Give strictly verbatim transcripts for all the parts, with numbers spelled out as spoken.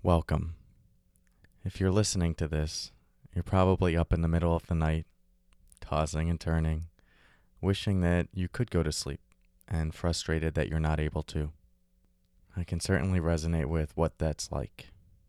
Welcome. If you're listening to this, you're probably up in the middle of the night, tossing and turning, wishing that you could go to sleep, and frustrated that you're not able to. I can certainly resonate with what that's like.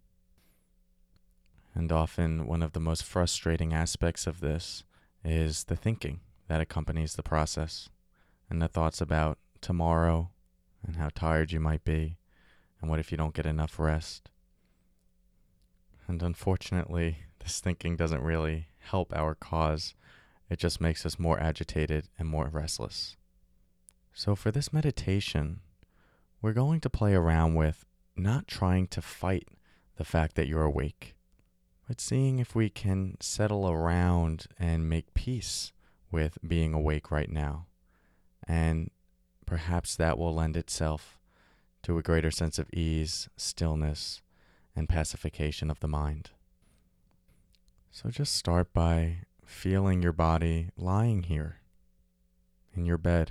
And often one of the most frustrating aspects of this is the thinking that accompanies the process, and the thoughts about tomorrow, and how tired you might be, and what if you don't get enough rest. And unfortunately, this thinking doesn't really help our cause. It just makes us more agitated and more restless. So for this meditation, we're going to play around with not trying to fight the fact that you're awake, but seeing if we can settle around and make peace with being awake right now. And perhaps that will lend itself to a greater sense of ease, stillness, and pacification of the mind. So just start by feeling your body lying here in your bed,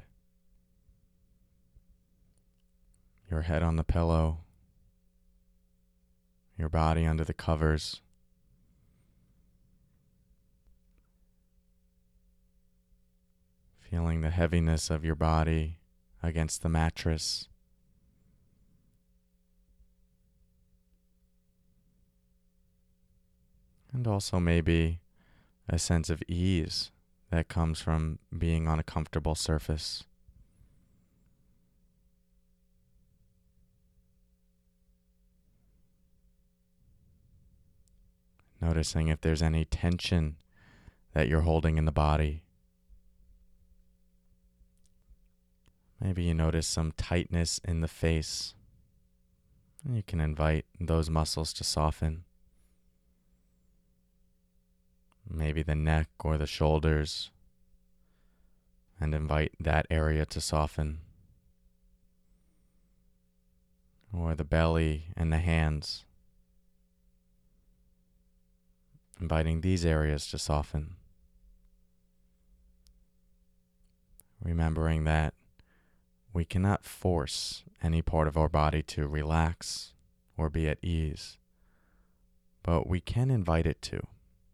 your head on the pillow, your body under the covers. Feeling the heaviness of your body against the mattress. And also maybe a sense of ease that comes from being on a comfortable surface. Noticing if there's any tension that you're holding in the body. Maybe you notice some tightness in the face. And you can invite those muscles to soften. Maybe the neck or the shoulders, and invite that area to soften. Or the belly and the hands, inviting these areas to soften. Remembering that we cannot force any part of our body to relax or be at ease, but we can invite it to.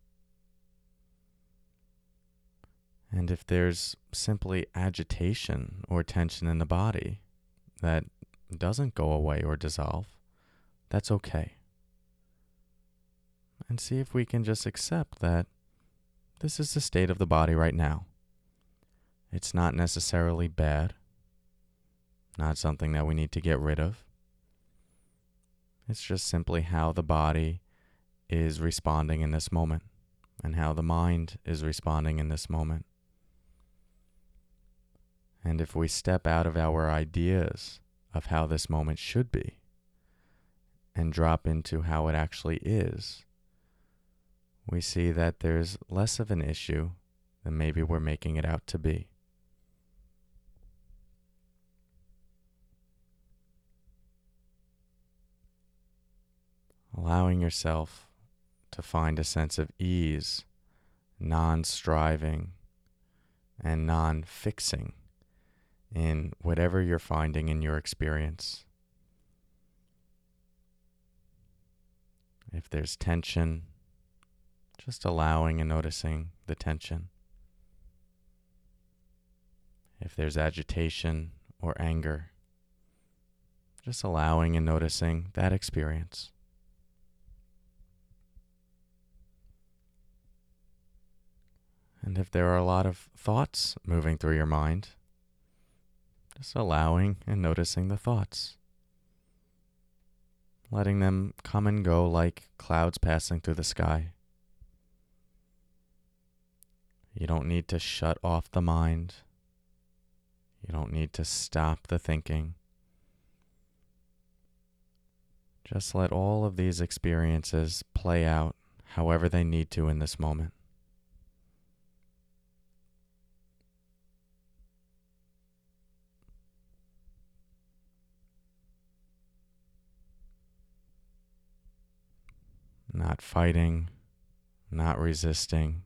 And if there's simply agitation or tension in the body that doesn't go away or dissolve, that's okay. And see if we can just accept that this is the state of the body right now. It's not necessarily bad, not something that we need to get rid of. It's just simply how the body is responding in this moment and how the mind is responding in this moment. And if we step out of our ideas of how this moment should be and drop into how it actually is, we see that there's less of an issue than maybe we're making it out to be. Allowing yourself to find a sense of ease, non-striving, and non-fixing in whatever you're finding in your experience. If there's tension, just allowing and noticing the tension. If there's agitation or anger, just allowing and noticing that experience. And if there are a lot of thoughts moving through your mind, just allowing and noticing the thoughts. Letting them come and go like clouds passing through the sky. You don't need to shut off the mind. You don't need to stop the thinking. Just let all of these experiences play out however they need to in this moment. Not fighting, not resisting,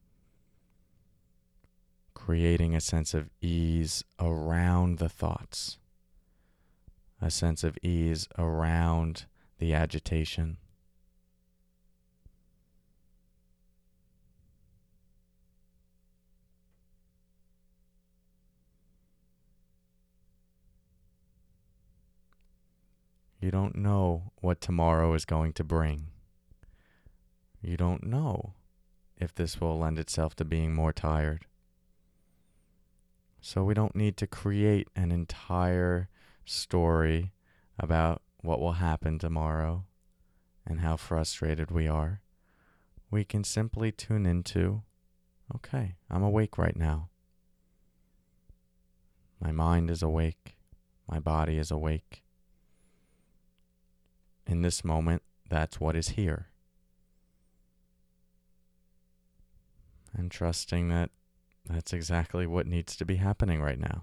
creating a sense of ease around the thoughts, a sense of ease around the agitation. You don't know what tomorrow is going to bring. You don't know if this will lend itself to being more tired. So we don't need to create an entire story about what will happen tomorrow and how frustrated we are. We can simply tune into, okay, I'm awake right now. My mind is awake. My body is awake. In this moment, that's what is here. And trusting that that's exactly what needs to be happening right now.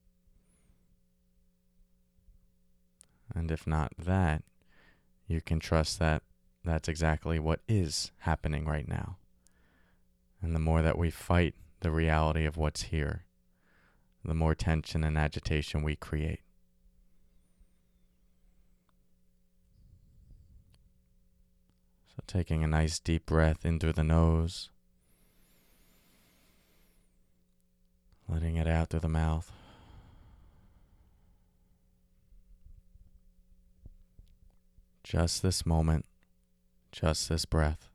And if not that, you can trust that that's exactly what is happening right now. And the more that we fight the reality of what's here, the more tension and agitation we create. So taking a nice deep breath in through the nose, letting it out through the mouth. Just this moment, just this breath.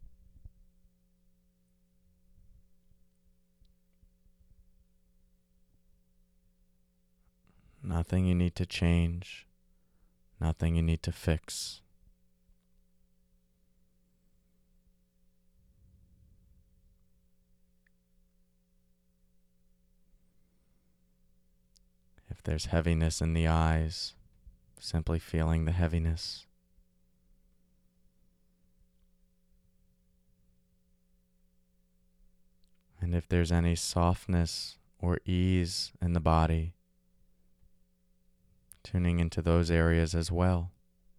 Nothing you need to change, nothing you need to fix. If there's heaviness in the eyes, simply feeling the heaviness. And if there's any softness or ease in the body, tuning into those areas as well.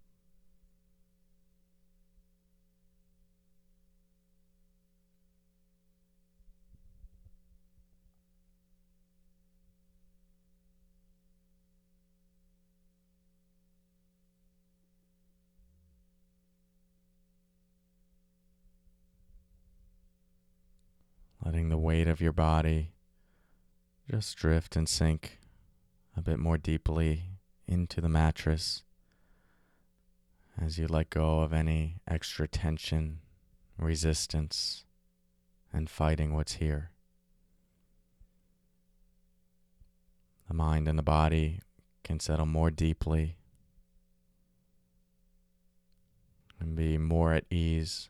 Letting the weight of your body just drift and sink a bit more deeply into the mattress as you let go of any extra tension, resistance, and fighting what's here. The mind and the body can settle more deeply and be more at ease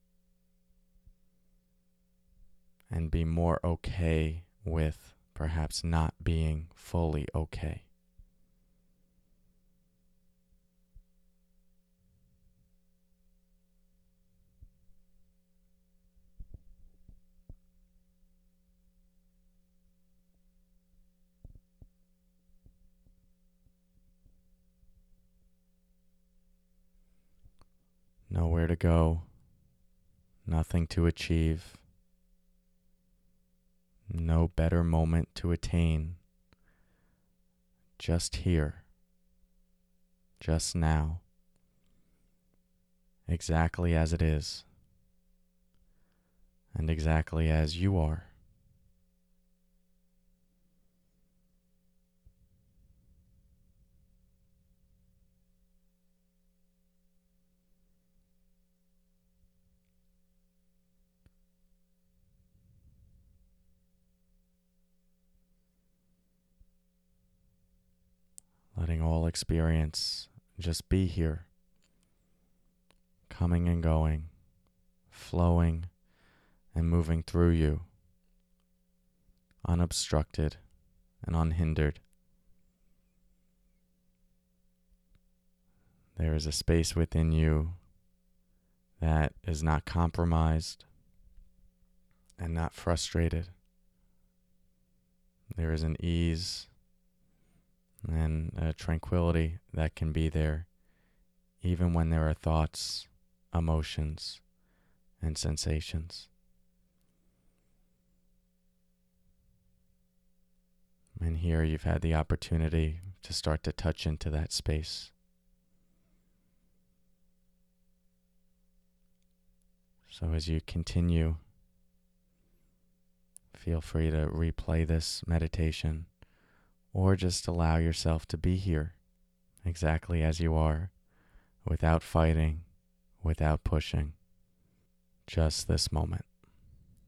and be more okay with perhaps not being fully okay. Nowhere to go, nothing to achieve, no better moment to attain. Just here, just now, exactly as it is, and exactly as you are. Letting all experience just be here, coming and going, flowing and moving through you, unobstructed and unhindered. There is a space within you that is not compromised and not frustrated. There is an ease and a tranquility that can be there, even when there are thoughts, emotions, and sensations. And here you've had the opportunity to start to touch into that space. So as you continue, feel free to replay this meditation or just allow yourself to be here exactly as you are, without fighting, without pushing, just this moment.